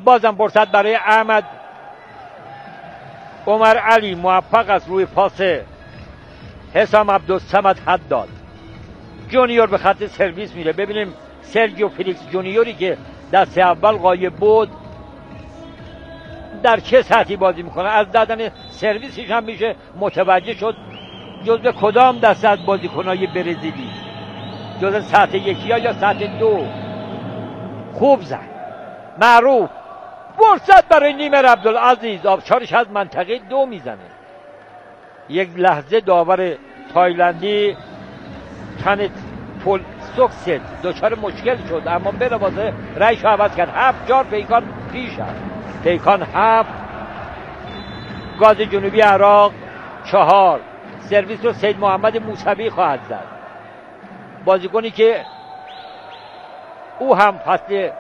بازم فرصت برای احمد عمر علی، موفق است روی پاس حسام عبدالصمد حد داد. جونیور به خط سرویس میره. ببینیم سرجیو فلیکس جونیوری که دست اول غایب بود در چه سطحی بازی میکنه. از دادن سرویسش هم میشه متوجه شد جزء کدام دسته از بازیکنهای برزیلی، جزء سطح یکی یا سطح دو. خوب زد معروف. فرصت برای نیمر عبدالعزیز، آبشارش از منطقه 2 میزنه. یک لحظه داور تایلندی کنت پول سوکست دچار مشکل شد، اما بلافاصله رأیش رو عوض کرد. 7-4 پیکان پیش است. پیکان 7، گاز جنوبی عراق 4. سرویس رو سید محمد موسوی خواهد زد، بازیکنی که او هم فصل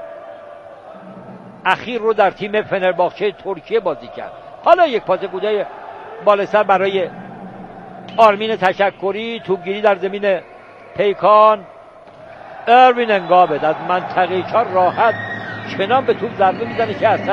اخیر رو در تیم فنرباغچه ترکیه بازی کرد. حالا یک پاس گودای بالا سر برای آرمین تشکری. توپگیری در زمین پیکان. اروین انگابد از منطقه 4 راحت چنان به توپ ضربه میزنه که اصلا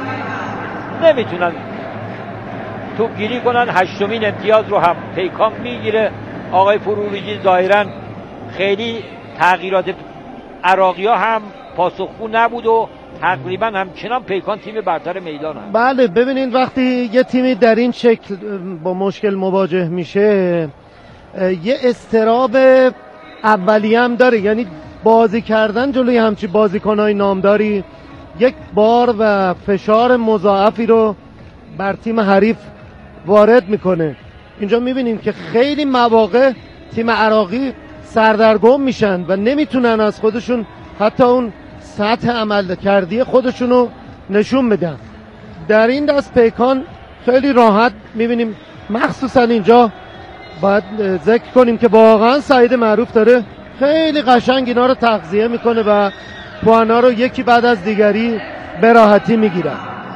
نمیتونن توپگیری کنن. 8مین امتیاز رو هم پیکان میگیره. آقای فروریجی ظاهرا خیلی تغییرات عراقی ها هم پاسخگو نبود و تقریبا همچنان پیکان تیم برتر میدان هم. بله ببینید وقتی یه تیمی در این شکل با مشکل مواجه میشه یه اضطراب اولیه هم داره، یعنی بازی کردن جلوی همچی بازیکنهای نامداری یک بار و فشار مضاعفی رو بر تیم حریف وارد میکنه. اینجا میبینیم که خیلی مواقع تیم عراقی سردرگم میشن و نمیتونن از خودشون حتی اون سطح عمل کردی خودشونو نشون بدن. در این دست پیکان خیلی راحت میبینیم، مخصوصا اینجا باید ذکر کنیم که واقعا سعید معروف داره خیلی قشنگ اینا رو تغذیه میکنه و پوانا رو یکی بعد از دیگری به راحتی میگیرن.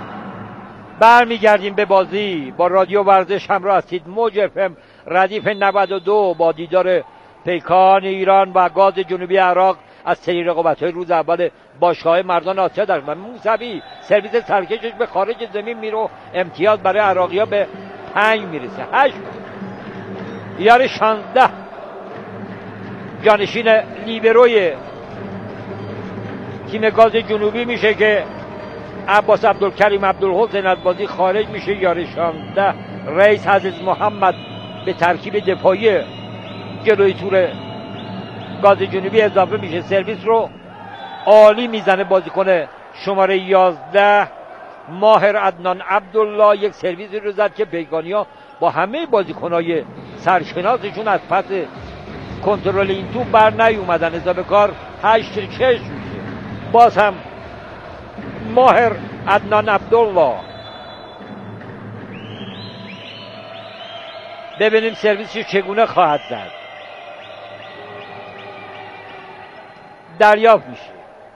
برمیگردیم به بازی. با رادیو ورزش همراه هستید. موج افم ردیف 92 با دیدار پیکان ایران و گاز جنوبی عراق از سری رقابت‌های روز اول باشگاه مردان آسیا در موسوی. سرویس سرکشش به خارج زمین میره. امتیاز برای عراقی‌ها به 5 میرسه. 8 یار 16 جانشین لیبروی تیم گاز جنوبی میشه که عباس عبدالکریم عبدالحسین از بازی خارج میشه. یار 16 رئیس عزیز محمد به ترکیب دفاعی جلوی تور گاز جنوبی اضافه میشه. سرویس رو عالی میزنه بازیکن شماره 11 ماهر عدنان عبدالله. یک سرویسی رو زد که پیکانیا با همه بازیکنهای سرشناسشون از پس کنترل این توپ بر نیومدن. اضافه کار 8-6 میشه. باز هم ماهر عدنان عبدالله. ببینیم سرویسش چگونه خواهد زد. دریافت میشه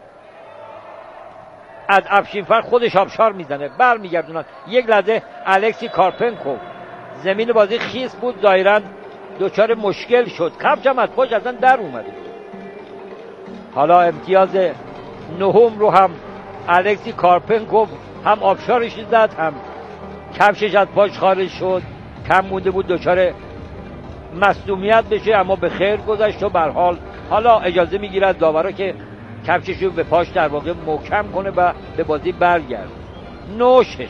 از افشینفر، خودش آبشار میزنه. برمیگردونن. یک لحظه الکسی کارپنکو زمین بازی خیس بود، ظاهرا دچار مشکل شد. کفش هم از پاش اصلا در اومده. حالا امتیاز 9 رو هم الکسی کارپنکو هم آبشارش زد، هم کفشش از پاش خارج شد. کم مونده بود دچار مصدومیت بشه، اما به خیر گذشت و به هر حال حالا اجازه میگیره از داورا که کفشش رو به پاش در واقع محکم کنه و به بازی برگرد. 9-6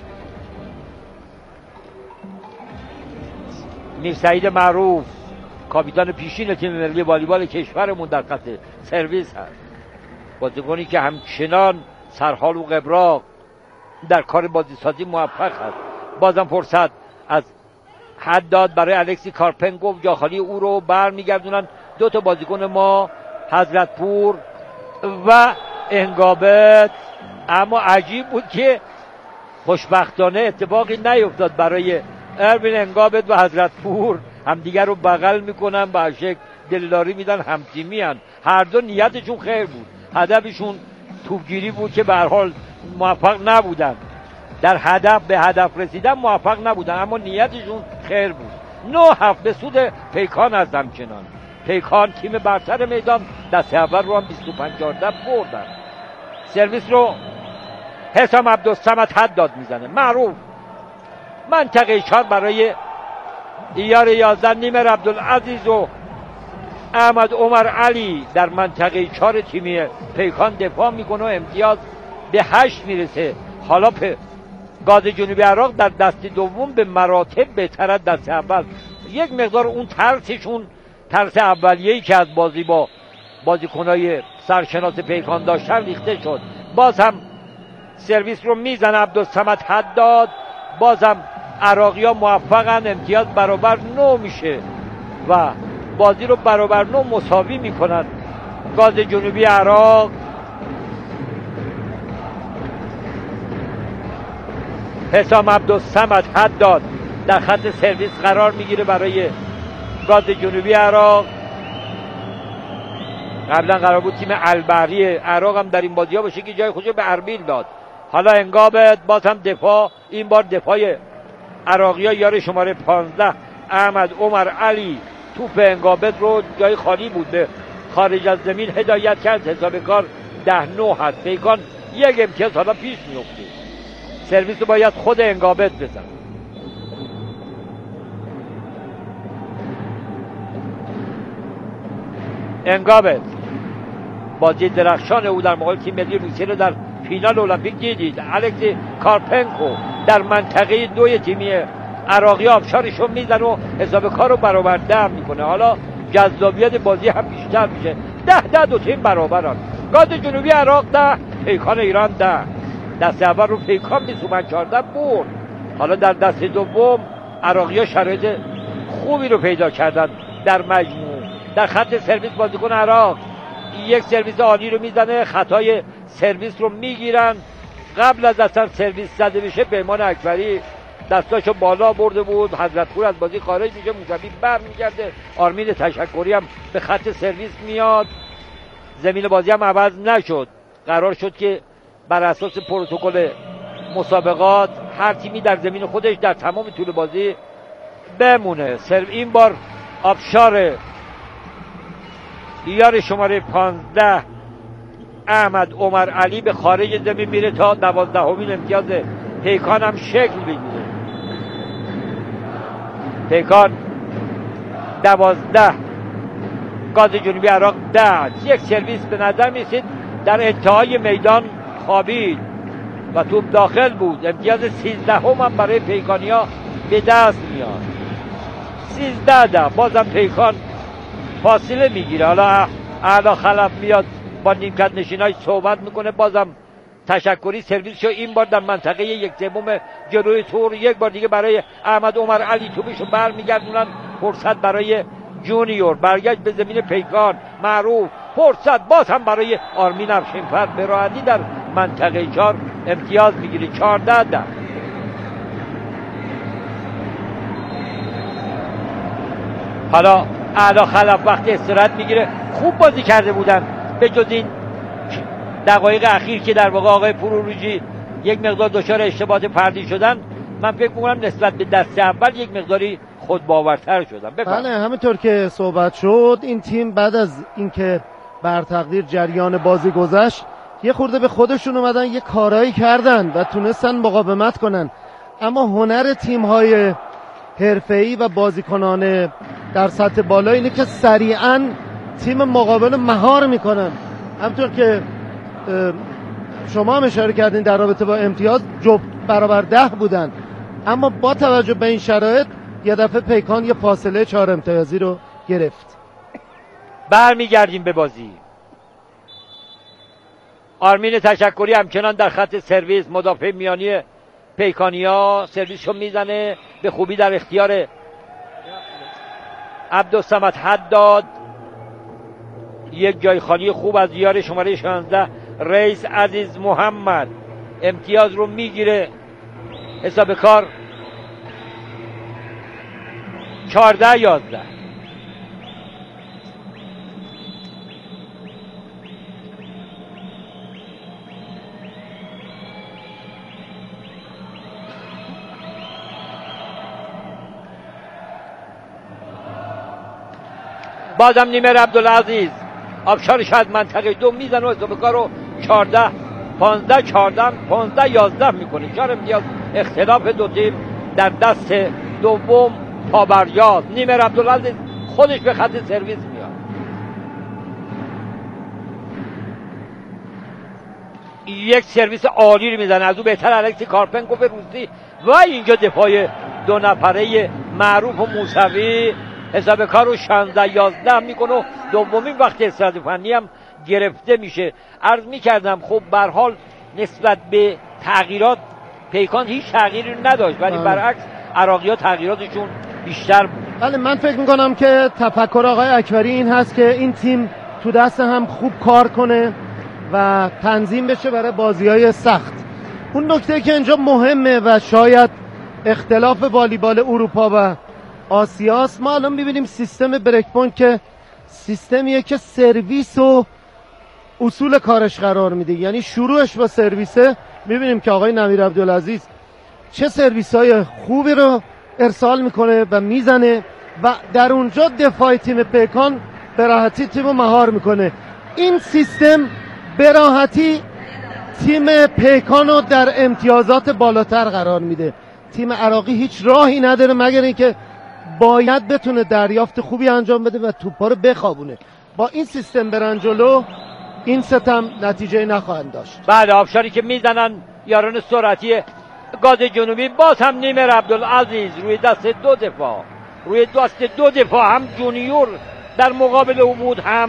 میرسعید معروف کاپیتان پیشین تیم ملی والیبال کشورمون در خط سرویس هست. بازیکنی که همچنان سرحال و قبراق در کار بازی سازی موفق هست. بازم فرصت از حد داد برای الکسی کارپنکوف. جا خالی او رو برمیگردونن دو تا بازیکن ما، حضرتپور و انگابت. اما عجیب بود که خوشبختانه اتفاقی نیفتاد برای اروین انگابت و حضرتپور. همدیگر رو بغل میکنن، به شکل دلداری میدن، همتیمی هن. هر دو نیتشون خیر بود، هدفشون توپگیری بود که به هر حال موفق نبودن در هدف، به هدف رسیدن موفق نبودن، اما نیتشون خیر بود. 9-7 به سود پیکان از همچنان. پیکان تیم برتر میدان، دست اول رو هم 25-14 بردن. سرویس رو حسام عبدالصمد حداد میزنه، معروف. منطقه 4 برای ایار 11 نیمر عبدالعزیز و احمد عمر علی در منطقه 4 تیمی پیکان دفاع میکنه و امتیاز به 8 میرسه. حالا گاز جنوبی عراق در دست دوم به مراتب بهتر از دست اول. یک مقدار اون ترسشون، ترس اولیه‌ای که از بازی با بازیکنای سرشناس پیکان داشتن ریخته شد. باز هم سرویس رو میزنه عبدالصمد حداد، باز هم عراقی‌ها موفقن، امتیاز برابر 9 میشه و بازی رو برابر 9 مساوی میکنن. گاز جنوبی عراق حسام عبدالصمد حداد در خط سرویس قرار میگیره برای گاز جنوبی عراق. قبلا قرار بود تیم البحری عراق هم در این بازی ها باشه که جای خودشو به اربیل داد. حالا انگابت، باز هم دفاع، این بار دفاع عراقی ها یار شماره 15 احمد عمر علی توپ انگابت رو جای خالی بود به خارج از زمین هدایت کرد. حساب کار 10-9 هست. پیکان یک امتیاز حالا پیش میفته. سرویس رو باید خود انگابت بزن. انگابت بازی درخشان او در مقابل تیم ملی روسیه رو در فینال المپیک دیدید. الکسی کارپنکو در منطقه 2 تیمی عراقی آبشارش رو میزن و حساب کار رو برابر 10 میکنه. حالا جذابیت بازی هم بیشتر میشه. 10 دو تیم برابرن. گاز جنوبی عراق 10، پیکان ایران 10. دست اول رو پیکان میسومن 14 برد. حالا در دست دوم عراقی ها شرایط خوبی رو پیدا کردن. در مجموع در خط سرویس بازیکن عراق یک سرویس عالی رو میزنه، خطای سرویس رو میگیرن. قبل از اصلا سرویس زده بشه پیمان اکبری دستاشو بالا برده بود، حضرت پور از بازی خارج میشه، موسوی بر میگرده. آرمین تشکری هم به خط سرویس میاد. زمین بازی هم عوض نشد. قرار شد که بر اساس پروتکل مسابقات هر تیمی در زمین خودش در تمام طول بازی بمونه. این بار آبشار یار شماره 15 احمد عمر علی به خارج زمین میره تا 12مین امتیاز پیکان هم شکل بگیره. پیکان 12، گاز جنوبی عراق 10. یک سرویس به نظر میسید در انتهای میدان خوابید و توپ داخل بود. امتیاز 13 هم برای پیکانیا به دست میاد. 13-10. بازم پیکان فاصله میگیره. حالا اعلی خلف میاد با نیمکت نشینای صحبت میکنه. بازم تشکری سرویسشو این بار در منطقه 1/3 جلوی تور. یک بار دیگه برای احمد عمر علی توپشو برمیگردونن. فرصت برای جونیور، برگشت به زمین پیکان، معروف. فرصت باز هم برای آرمین افشینفر، به راحتی در منطقه 4 امتیاز میگیره. 14-10. حالا اعلی خلف وقتی استراحت میگیره. خوب بازی کرده بودن به جز این دقایق اخیر که در واقع آقای پروروجی یک مقدار دچار اشتباهات فردی شدن. من فکر می‌کنم نسبت به دست اول یک مقداری خود باورتر شدن. بله، همونطور که صحبت شد این تیم بعد از اینکه بر تقدیر جریان بازی گذشت یه خورده به خودشون اومدن، یه کارایی کردن و تونستن مقاومت کنن. اما هنر تیم‌های حرفه‌ای و بازیکنان در سطح بالا اینه که سریعاً تیم مقابل مهار میکنن. همونطور که شما هم اشاره کردین در رابطه با امتیاز جفت برابر 10 بودن، اما با توجه به این شرایط یه دفعه پیکان یه فاصله 4 امتیازی رو گرفت. برمیگردیم به بازی. آرمین تشکری همچنان در خط سرویس، مدافع میانی پیکانیا سرویس رو میزنه به خوبی در اختیار عبدالصمد حداد. یک جای خالی خوب از یار شماره 16 رئیس عزیز محمد. امتیاز رو میگیره. حساب کار 14-11. بازم نیمر عبدالعزیز آبشارش از منطقه 2 میزن و حساب کار رو 14 15-14 15-11 میکنه. 4 امتیاز اختلاف دو تیم در دست دوم پابریاز. نیمر عبدالعزیز خودش به خط سرویس میاد. یک سرویس عالی رو میزنه، از او بهتر الکسی کارپنکوف روسی. و اینجا دفاع دو نفره معروف و موسوی حساب کار رو 16-11 میکنه و دومین وقت استراحت فنی هم گرفته میشه. عرض میکردم خب به هر حال نسبت به تغییرات پیکان هیچ تغییری نداشت، ولی برعکس عراقی‌ها تغییراتشون بیشتر بود. بله، من فکر میکنم که تفکر آقای اکبری این هست که این تیم تو دست هم خوب کار کنه و تنظیم بشه برای بازی‌های سخت. اون نکته که اینجا مهمه و شاید اختلاف والیبال اروپا و آسیاست، ما الان می‌بینیم سیستم بریک پوینت که سیستمیه که سرویس و اصول کارش قرار میده، یعنی شروعش با سرویسه. می‌بینیم که آقای نمیر عبدالعزیز چه سرویس‌های خوبی رو ارسال میکنه و میزنه و در اونجا دفاع تیم پیکان به راحتی تیم رو مهار میکنه. این سیستم به راحتی تیم پیکان رو در امتیازات بالاتر قرار میده. تیم عراقی هیچ راهی نداره مگر اینکه باید بتونه دریافت خوبی انجام بده و توپا رو بخوابونه. با این سیستم برن جلو، این ستم نتیجه نخواهند داشت. بله، آبشاری که میزنن یاران سرعتی گاز جنوبی. باز هم نیمر عبدالعزیز روی دست دو دفاع هم جونیور در مقابل او بود، هم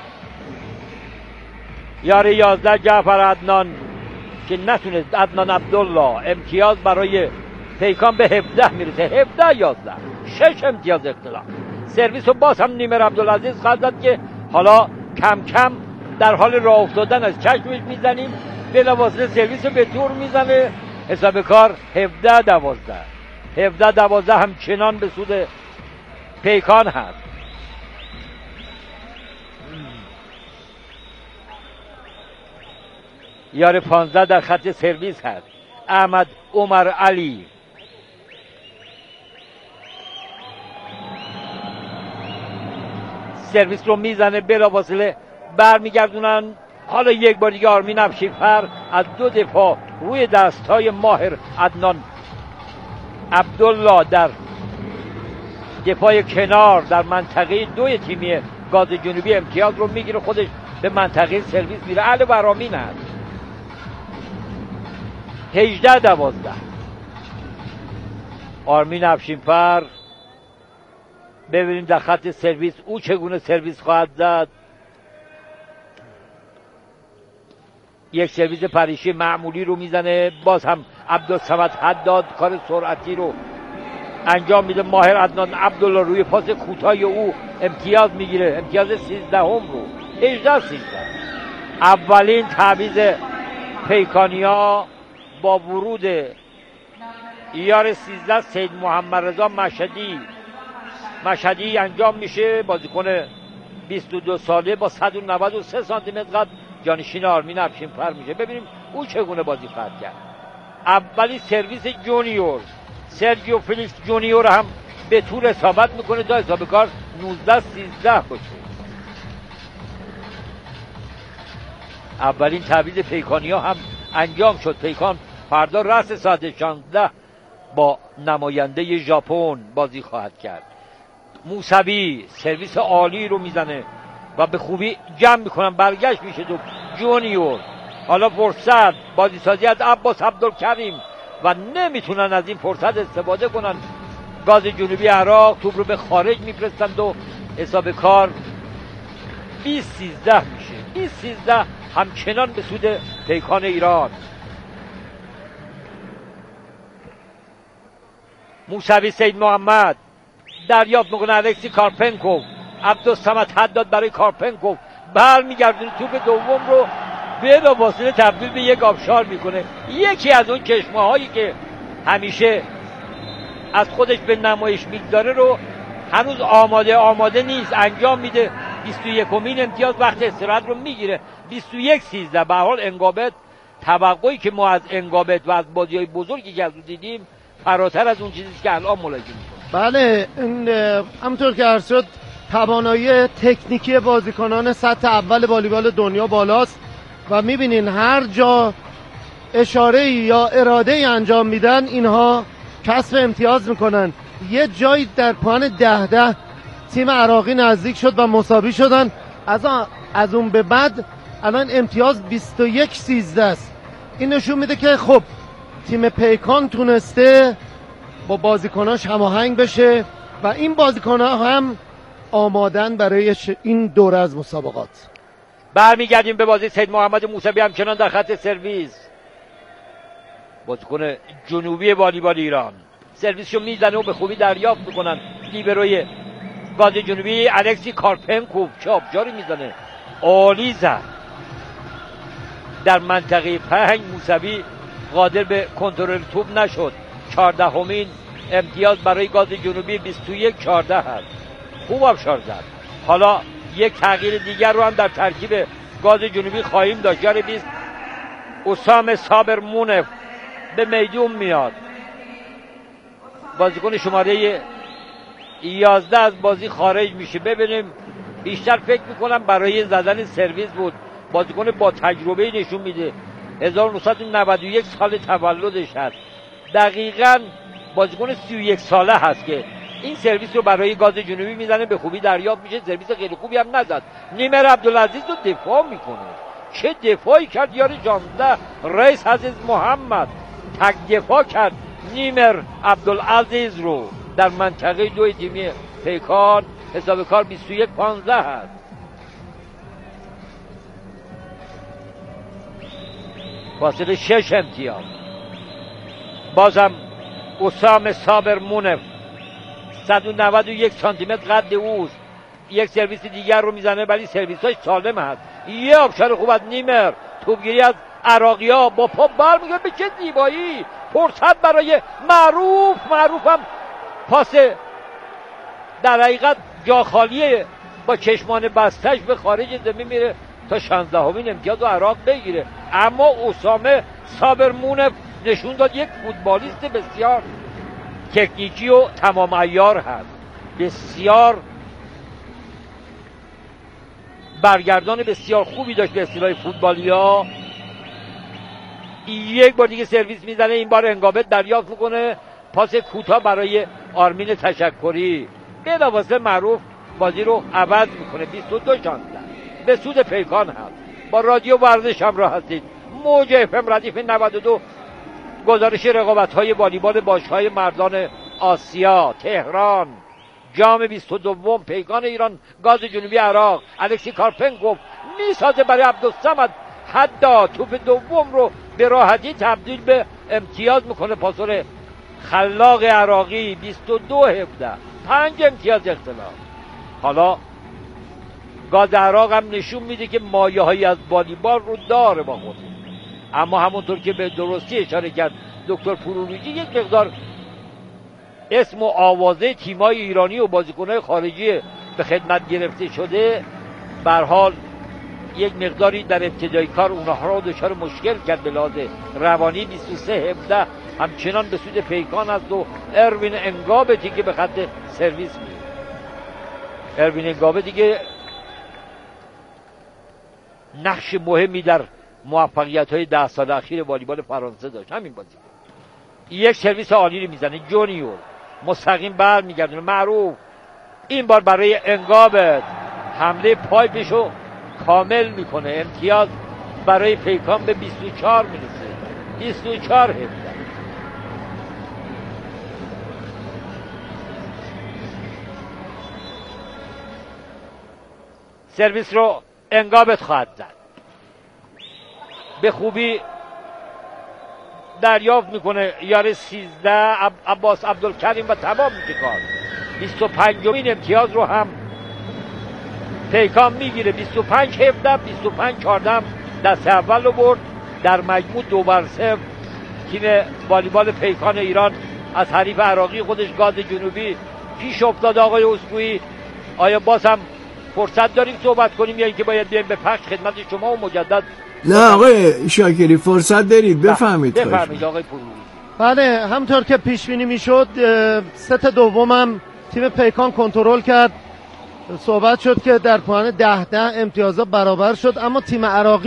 یار 11 جعفر عدنان که نتونست. عدنان عبدالله امتیاز برای پیکان به 17 میرسه. 17-11 6 امتیاز اختلاف. سرویس رو باز هم نیمر عبدالعزیز خواهد داد که حالا کم کم در حال راه افتادن از چشمش میزنیم. بلافاصله سرویس رو به دور میزنه. حساب کار 17-12 همچنان به سود پیکان هست. یار 15 در خط سرویس هست احمد عمر علی. سرویس رو میزنه، بلافاصله برمیگردونن. حالا یک بار دیگه آرمین افشینفر از دو دفاع روی دستای ماهر عدنان عبدالله در دفاع کنار در منطقه دوی تیمی گاز جنوبی امتیاز رو میگیره، خودش به منطقه سرویس میره. علی برامین هست. 18-12 آرمین افشینفر. ببینیم در خط سرویس او چگونه سرویس خواهد زد. یک سرویس پریشی معمولی رو میزنه. باز هم عبدالصمد حداد کار سرعتی رو انجام میده. ماهر عدنان عبدالله روی پاس کوتاه او امتیاز میگیره، امتیاز 13 رو 18-13. اولین تعویض پیکانیا با ورود یار 13 سید محمد رضا مشهدی انجام میشه. بازیکن 22 ساله با 193 سانتی متر قد جانشین آرمین افشینفر میشه. ببینیم او چگونه بازی خواهد کرد. اولی سرویس جونیور سرجیو فلیکس جونیور هم به طول اصابت میکنه تا حساب کار 19-13 باشه. اولین تعویض پیکانیا هم انجام شد. پیکان فردا رأس ساعت 16 با نماینده ژاپن بازی خواهد کرد. موسوی سرویس عالی رو میزنه و به خوبی جمع میکنن، برگشت میشه تو جونیور. حالا فرصت بازی سازی از عباس عبدالکریم و نمیتونن از این فرصت استفاده کنن. گاز جنوبی عراق توپ رو به خارج میفرستند و حساب کار 20-13 میشه. 20-13 همچنان به سود پیکان ایران. موسوی سید محمد دریافت میکنه الکسی کارپنکوف. عبدالصمد حداد برای کارپنکوف برمیگردونه توپ دوم رو بلافاصله تبدیل به یک آبشار میکنه. یکی از اون چشمه هایی که همیشه از خودش به نمایش میگذاره رو هنوز آماده نیست، انجام میده. 21مین امتیاز وقت استراحت رو میگیره. 21-13. به هر حال انگابت، توقعی که ما از انگابت و از بازی‌های بزرگی که از اون دیدیم فراتر از اون چیزی که الان ملاحظه می‌کنیم. بله، همونطور که عرض شد توانایی تکنیکی بازیکنان سطح اول والیبال دنیا بالاست و میبینین هر جا اشاره یا اراده انجام میدن اینها کسب امتیاز میکنن. یه جایی در پایان 10 تیم عراقی نزدیک شد و مساوی شدن. از اون به بعد الان امتیاز 21-13 است. این نشون میده که خب تیم پیکان تونسته با بازیکناش هماهنگ بشه و این بازیکن‌ها هم آمادن برای این دوره از مسابقات. برمیگردیم به بازی. سید محمد موسوی همچنان در خط سرویس، بازیکن جنوبی والیبال ایران، سرویسشو میزنه و به خوبی دریافت میکنن لیبروی گاز جنوبی الکسی کارپنکوف که آبجاری میزنه، عالی زد. در منطقه 5 موسوی قادر به کنترل توپ نشد. 14مین امتیاز برای گاز جنوبی 21-14 هست. خوب آبشار زد. حالا یک تغییر دیگر رو هم در ترکیب گاز جنوبی خواهیم داشت. جار 20 اسام صابر مونف به میدون میاد. بازیکن شماره 11 از بازی خارج میشه. ببینیم، بیشتر فکر میکنم برای زدن سرویس بود. بازیکن با تجربه نشون میده. 1991 سال تولدش هست. دقیقاً بازیکن 31 ساله هست که این سرویس رو برای گاز جنوبی میزنه، به خوبی دریافت میشه. سرویس خیلی خوبی هم نزد. نیمر عبدالعزیز رو دفاع میکنه. چه دفاعی کرد یار 16 رئیس عزیز محمد، تک دفاع کرد نیمر عبدالعزیز رو. در منطقه 2 تیمی پیکان حساب کار 21-15 هست. فاصله 6 امتیاز. بازم اسام صابر مونف 191 سانتی متر قد اوست. یک سرویس دیگر رو میزنه ولی سرویساش سالم هست. یه آبشار خوب از نیمر. توپگیری از عراقی‌ها با پا برمیگرده. به چه زیبایی. فرصت برای معروف هم پاس در حقیقت جا خالیه، با چشمان بستش به خارج زمین میره تا 16مین امتیاز رو عراق بگیره. اما اسامه صابر مونف نشون داد یک فوتبالیست بسیار تکنیکی و تمام عیار هست. بسیار برگردان بسیار خوبی داشت به اصطلاح فوتبالیا. یک بار دیگه سرویس میزنه. این بار انگابت دریافت میکنه. پاس کوتاه برای آرمین تشکری. بلافاصله معروف بازی رو عوض میکنه. 22-16 به سود پیکان هست. با رادیو ورزش هم راه هستید. موج FM ردیف 92 گزارش رقابت‌های والیبال باشگاه‌های مردان آسیا تهران. جام 22 پیکان ایران گاز جنوبی عراق. الکسی کارپنکوف میسازه برای عبدالصمد. حتی توپ دوم رو به راحتی تبدیل به امتیاز میکنه. پاسور خلاق عراقی 22-17 5 امتیاز اختلاف. حالا گاز عراق هم نشون میده که مایه‌هایی از والیبال رو داره با خود. اما همونطور که به درستی اشاره کرد دکتر پورولوجی، یک مقدار اسم و آوازه تیمای ایرانی و بازیکن‌های خارجی به خدمت گرفته شده. به هر حال یک مقداری در ابتدای کار اونها رو دچار مشکل کرد به لحاظ روانی. 23-17 همچنان به سود پیکان است و اروین انگابتی که به خط سرویس میره. اروین انگابتی که نقش مهمی در موفقیت‌های 10 سال اخیر والیبال فرانسه داشت. همین بازی یک سرویس عالی رو میزنه. جونیور مستقیم برمیگردونه. معروف این بار برای انگابت حمله پایپشو کامل میکنه. امتیاز برای پیکان به 24 میرسه. 24-17. سرویس رو انگابت خواهد زد. به خوبی دریافت میکنه یار 13 عباس عبدالکریم و تمام میشه کار. 25مین امتیاز رو هم پیکان میگیره. 25-17 25-14 دست اول رو برد. در مجموع 2-0 تیم والیبال پیکان ایران از حریف عراقی خودش گاز جنوبی پیش افتاد. آقای اسکوئی، آیا باز هم فرصت داریم صحبت کنیم یا اینکه باید بیایم به پخش خدمت شما و مجدد؟ نه آقای شاکری فرصت دارید. بفهمید آقای پورولوجی. بله، همطور که پیش بینی میشد ست دومم تیم پیکان کنترل کرد. صحبت شد که در پایان 10 امتیازات برابر شد، اما تیم عراقی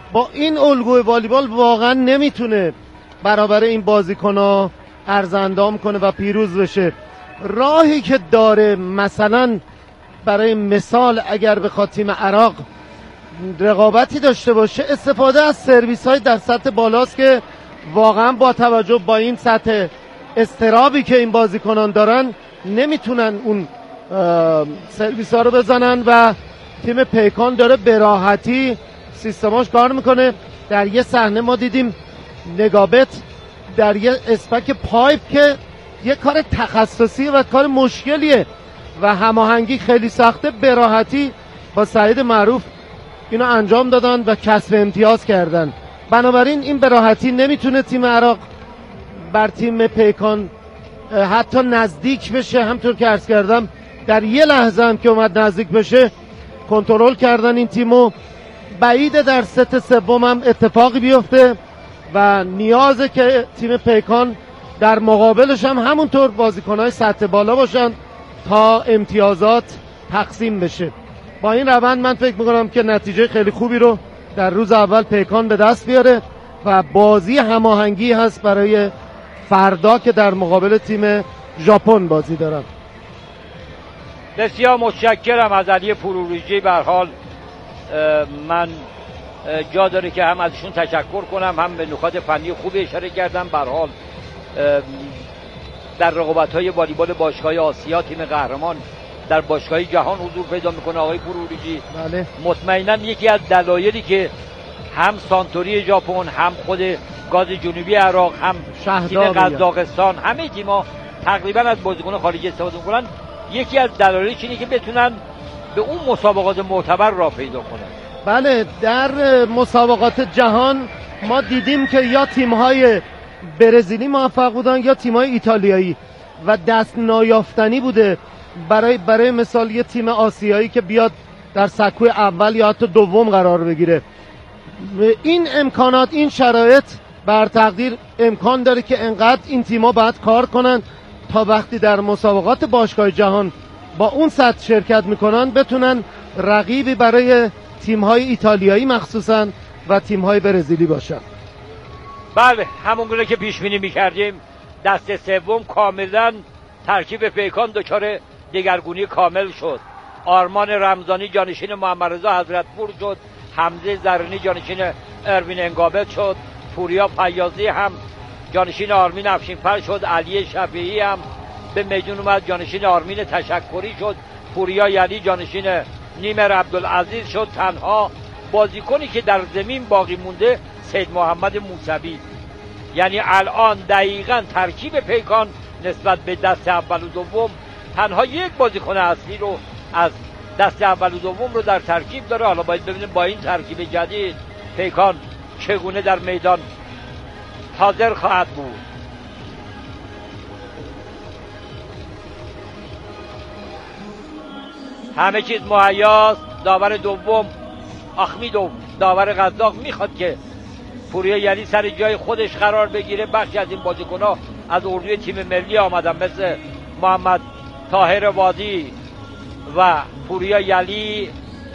با این الگوی والیبال واقعا نمیتونه برابر این بازیکن‌ها ارزاندام کنه و پیروز بشه. راهی که داره، مثلا برای مثال اگر بخواد تیم عراق رقابتی داشته باشه، استفاده از سرویس های در سطح بالاست که واقعا با توجه با این سطح استرابی که این بازیکنان دارن نمیتونن اون سرویس ها رو بزنن و تیم پیکان داره به راحتی سیستماش کار میکنه. در یه صحنه ما دیدیم نگابت در یه اسپک پایپ که یه کار تخصصی و کار مشکلیه و هماهنگی خیلی سخته، به راحتی با سعید معروف اینو انجام دادن و کسب امتیاز کردن. بنابراین این به راحتی نمیتونه تیم عراق بر تیم پیکان حتی نزدیک بشه. همطور که عرض کردم در یه لحظه هم که اومد نزدیک بشه کنترل کردن این تیمو. بعیده در ست سوم هم اتفاقی بیفته و نیازه که تیم پیکان در مقابلش هم همونطور بازیکنهای سطح بالا باشن تا امتیازات تقسیم بشه. با این روند من فکر میکنم که نتیجه خیلی خوبی رو در روز اول پیکان به دست بیاره و بازی هماهنگی هست برای فردا که در مقابل تیم ژاپن بازی دارن. بسیار متشکرم از علی پروریجی. به هر حال من جا داره که هم ازشون تشکر کنم، هم به نکات فنی خوبی اشاره کردم. به هر حال در رقابت‌های والیبال باشگاه آسیا تیم قهرمان در باشگاه جهان حضور پیدا میکنه آقای پروریجی. بله. مطمئنا یکی از دلایلی که هم سانتوری ژاپن، هم خود گاز جنوبی عراق، هم تیم قزاقستان، همه تیم‌ها تقریبا از بازیکن خارجی استفاده میکنن، یکی از دلایلش اینه که بتونن به اون مسابقات معتبر راه پیدا کنن. بله، در مسابقات جهان ما دیدیم که یا تیم‌های برزیلی موفق بودن یا تیم‌های ایتالیایی و دست نایافتنی بوده برای مثال یه تیم آسیایی که بیاد در سکوی اول یا حتی دوم قرار بگیره. این امکانات، این شرایط بر تقدیر امکان داره که انقدر این تیم‌ها باید کار کنن تا وقتی در مسابقات باشگاه جهان با اون سطح شرکت میکنن بتونن رقیبی برای تیم‌های ایتالیایی مخصوصا و تیم‌های برزیلی باشن. بله، همونگونه که پیش بینی می‌کردیم دست سوم کاملا ترکیب پیکان دچار دگرگونی کامل شد. آرمان رمضانی جانشین محمد رضا حضرتپور شد، حمزه زرینی جانشین اروین انگابت شد، پوریا فیاضی هم جانشین آرمین افشینفر شد، علی شفیعی هم به میدون اومد جانشین آرمین تشکری شد، پوریا یلی جانشین نیمر عبدالعزیز شد. تنها بازیکنی که در زمین باقی مونده سید محمد موسوی. یعنی الان دقیقاً ترکیب پیکان نسبت به دست اول و دوم تنها یک بازیکن اصلی رو از دست اول و دوم رو در ترکیب داره. حالا باید ببینیم با این ترکیب جدید پیکان چگونه در میدان حاضر خواهد بود. همه چیز مهیاست. داور دوم اخمیدوف، داور قزاق، میخواد که پوریا یلی سر جای خودش قرار بگیره. بخشی از این بازیکن‌ها از اردوی تیم ملی آمدن مثل محمد طاهر وادی و پوریا یلی.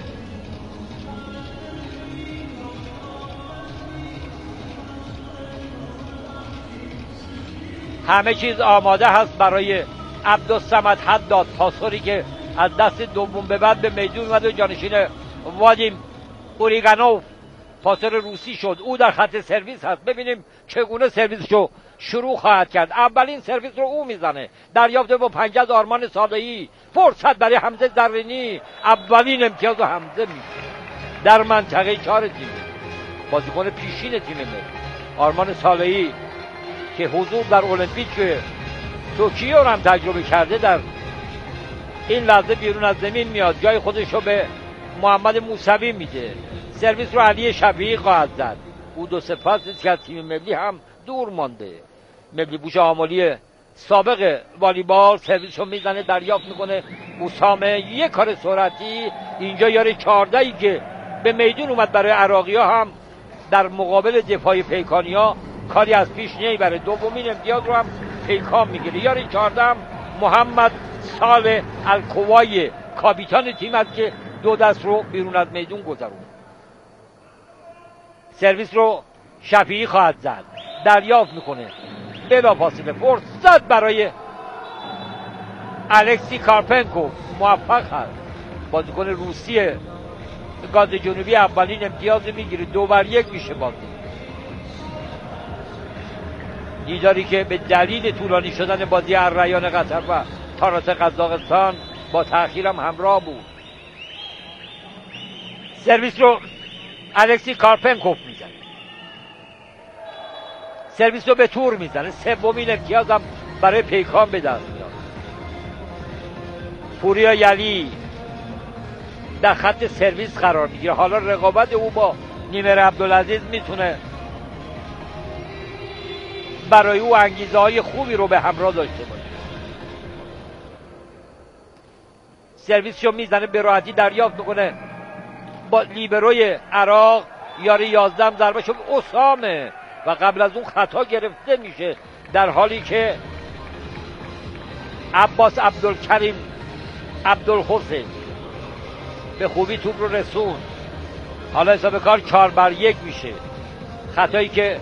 همه چیز آماده هست برای عبدالصمد حداد، پاسوری که از دست دوم به بعد به میدون اومد و جانشین وادیم اوریگانوف پاسور روسی شد. او در خط سرویس هست. ببینیم چگونه سرویسشو شروع خواهد کرد. اولین سرویس رو او میزنه. دریافت با پنجه از آرمان صالحی. فرصت برای حمزه زرینی. اولین امتیاز و حمزه میشه در منطقه 4 تیم. بازیکن پیشین تیم ملی آرمان صالحی که حضور در المپیک توکیو رو هم تجربه کرده در این لحظه بیرون از زمین میاد. جای خودش رو به محمد موسوی میده. سرویس رو علی شفیعی خواهد زد. او 2-0 که از تیم ملی هم دور مانده. ملی بوش آمالی سابق والیبال سرویس رو میزنه، دریافت میکنه اسامه. یک کار سرعتی اینجا یاره 14 که به میدون اومد برای عراقی ها هم در مقابل دفاع پیکانی ها کاری از پیش نمیبره. دومین امتیاز رو هم پیکان میگیره. یاره 14 هم محمد سال الکوای کاپیتان تیم است که 2 دست رو بیرون از میدون گذرون. سرویس رو شفیعی خواهد زد، دریافت میکنه، بلافاصله فرصت برای الکسی کارپنکوف، موفق هست. بازیکن روسیه گاز جنوبی اولین امتیاز میگیره، 2-1 میشه بازی. دیداری که به دلیل طولانی شدن بازی الریان قطر و تارات قزاقستان با تأخیرم همراه بود. سرویس رو الکسی کارپنکوف میزنه، سرویس رو به تور میزنه، سومین امتیاز هم برای پیکان به دست میاد. پوریا یلی در خط سرویس قرار میگیره. حالا رقابت او با نیمر عبدالعزیز میتونه برای او انگیزه های خوبی رو به همراه داشته باشه. سرویس رو میزنه، به راحتی دریافت میکنه، با لیبروی عراق یاری 11 هم ضربه شد اسامه و قبل از اون خطا گرفته میشه، در حالی که عباس عبدالکریم عبدالحسین به خوبی توپ رو رسون. حالا حساب کار 4-1 میشه. خطایی که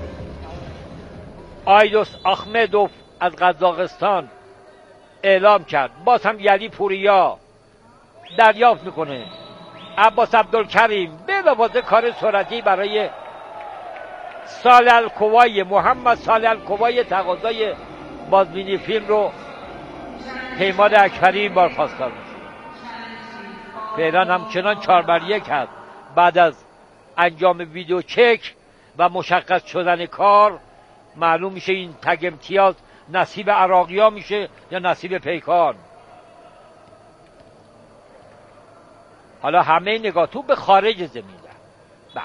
آیدوس آخمدوف از قزاقستان اعلام کرد. باز هم یلی پوریا دریافت میکنه، عباس عبدالکریم بلافاصله کار سرعتی برای صالح الکوایی، محمد صالح الکوایی تقاضای بازبینی فیلم رو پیمان اکبری این بار خواستار میشه. فعلا همچنان 4-1 هست. بعد از انجام ویدیو چک و مشخص شدن کار معلوم میشه این تگ امتیاز نصیب عراقیا میشه یا نصیب پیکان. حالا همه نگاه تو به خارج زمین ده.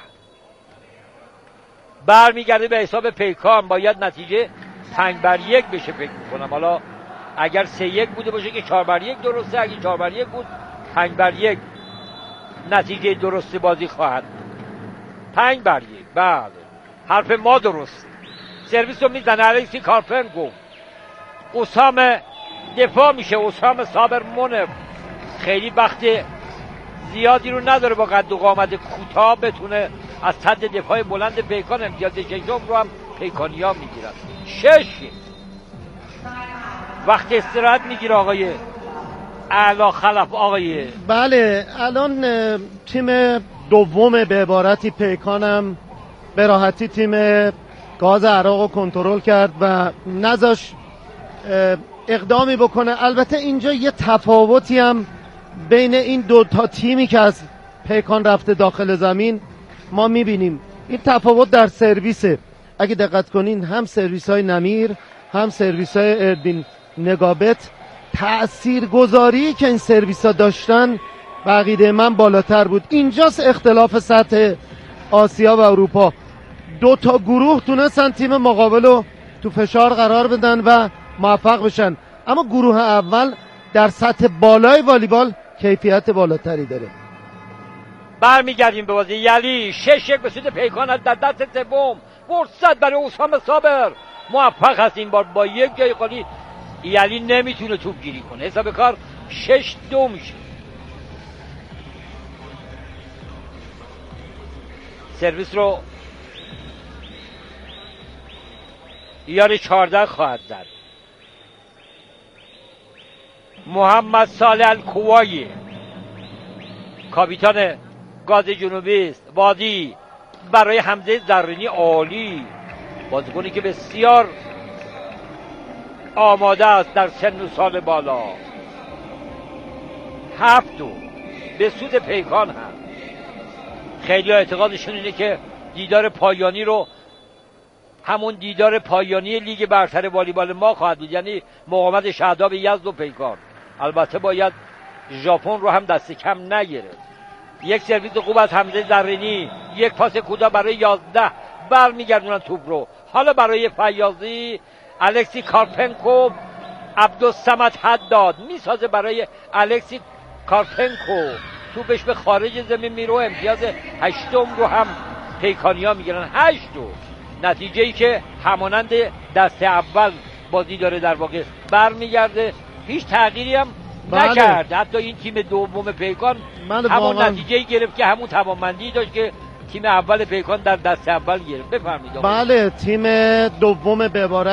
برمیگرده به حساب پیکان. باید نتیجه 5-1 بشه فکر میکنم. حالا اگر 3-1 بوده باشه که 4-1 درسته، اگه 4-1 بود 5-1 نتیجه درست بازی خواهد بود. 5-1. بله، حرف ما درست. سرویس رو میزنه الکسی کارپنکوف. اسامه دفاع میشه. اسامه صابر منف خیلی وقت زیادی رو نداره با قد و قامت کوتاه بتونه از صد دفاع بلند پیکان امتیاز ششم رو هم پیکانیا میگیرن. 6 وقت استراحت میگیره آقای اعلی خلف. آقای بله، الان تیم دوم به عبارتی پیکانم به راحتی تیم گاز عراق رو کنترل کرد و نذاش اقدامی بکنه. البته اینجا یه تفاوتی هم بین این دو تا تیمی که از پیکان رفته داخل زمین ما میبینیم. این تفاوت در سرویسه. اگه دقت کنین هم سرویس های نمیر هم سرویس های اردین نگابت تأثیرگذاری که این سرویس ها داشتن بقیده من بالاتر بود. اینجاست اختلاف سطح آسیا و اروپا. دو تا گروه تونستن تیم مقابل رو تو فشار قرار بدن و موفق بشن، اما گروه اول در سطح بالای والیبال کیفیت بالاتری داره. برمیگردیم به بازی. یلی 6-1 به سود پیکان در دست سوم. فرصت برای اسامه صابر، موفق هست این بار با یک جای خالی. یلی نمیتونه توپ گیری کنه. حساب کار 6-2 میشه. سرویس رو یاری 14 خواهد زد. محمد صالح الکوایی کاپیتان گاز جنوبی است. وادی برای حمزه زرینی عالی، بازیکنی که بسیار آماده است در سن و سال بالا. 7-2 به سود پیکان هم. خیلی اعتقادشون اینه که دیدار پایانی رو همون دیدار پایانی لیگ برتر والیبال ما خواهد بود، یعنی مقاومت شهداب یزد و پیکان. البته باید ژاپن رو هم دست کم نگرفت. یک سرویس خوب از حمزه زرینی، یک پاس کوتاه برای 11 برمیگردونن توپ رو. حالا برای فیاضی الکسی کارپنکوف، عبدالصمد حداد میسازه برای الکسی کارپنکوف. توپش به خارج زمین میره. امتیاز 8 رو هم پیکانیا میگیرن. 8-2 نتیجه ای که همانند دست اول بازی داره در واقع برمیگرده. هیچ تغییری هم نکرد. حتی این تیم دوم پیکان همون نتیجه ای گرفت که همون توانمندی داشت که تیم اول پیکان در دست اول گرفت. بفرمایید آقا. بله تیم دوم به عبارت